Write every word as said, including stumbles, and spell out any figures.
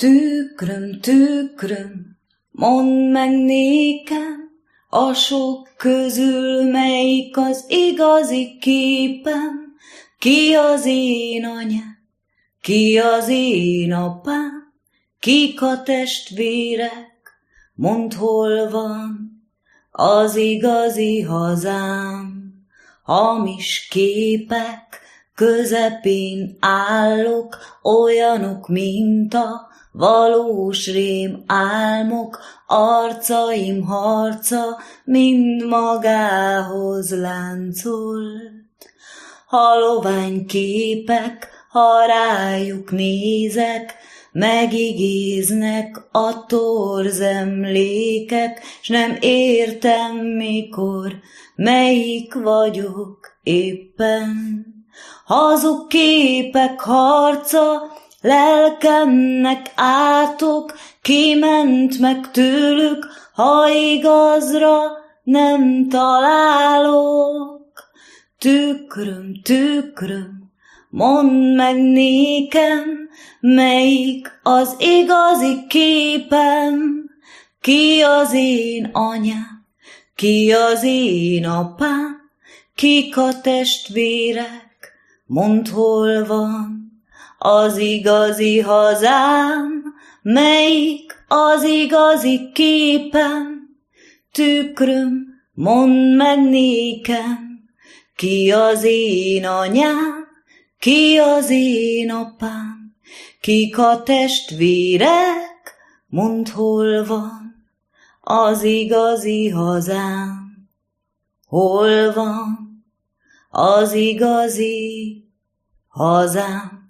Tükröm, tükröm, mondd meg nékem, a sok közül melyik az igazi képem, ki az én anyám, ki az én apám, kik a testvérek, mondd, hol van az igazi hazám. Hamis képek közepén állok, olyanok, mint a valós rém álmok, arcaim harca mind magához láncolt. Halovány képek, ha rájuk nézek, megigéznek a torz emlékek, s nem értem, mikor, melyik vagyok éppen. Hazug képek harca, lelkemnek átok, kiment meg tőlük, ha igazra nem találok. Tükröm, tükröm, mondd meg nékem, melyik az igazi képem, ki az én anyám, ki az én apám, kik a testvérek, mondd, hol van az igazi hazám, melyik az igazi képem. Tükröm, mondd meg nékem, ki az én anyám, ki az én apám, kik a testvérek, mondd, hol van az igazi hazám. Hol van az igazi hazám?